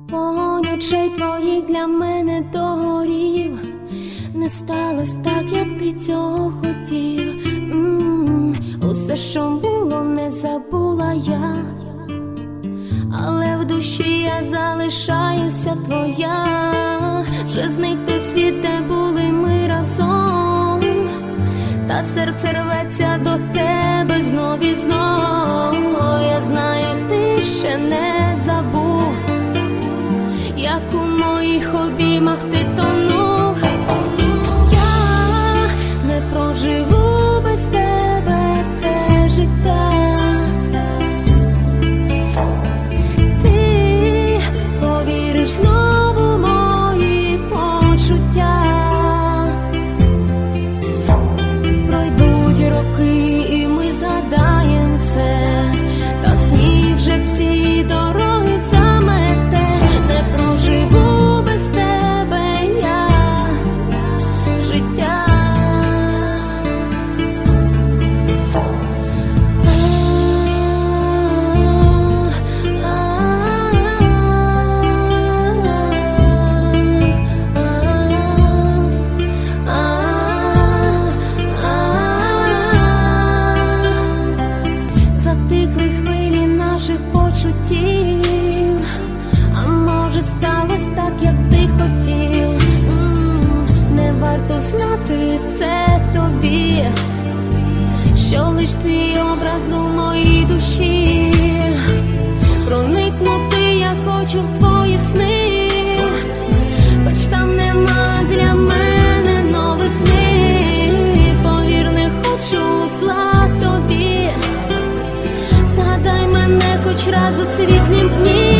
Вогонь очей твоїх для мене догорів. Не сталось так, як ти цього хотів. Усе, що було, не забула я, але в душі я залишаюся твоя. Вже зник той світ, де були ми разом, та серце рветься до тебе знов і знов. Я знаю, ти ще не забув, як у моїх обіймах ти тонув. Я не проживу без тебе це життя. Ти повіриш знову в мої почуття. Пройдуть роки і ми згадаєм все, та сніг вже всі дороги замете. Не проживу без тебе я життя. Затихли хвилі наших почуттів, а може сталось так, як ти хотів. Не варто знати це тобі, що лиш твій образ у моїй душі. Проникнути я хочу в твої сни, хоч там нема для мене новизни. Повір, не хочу зла тобі, згадай мене хоч раз у світлім дні.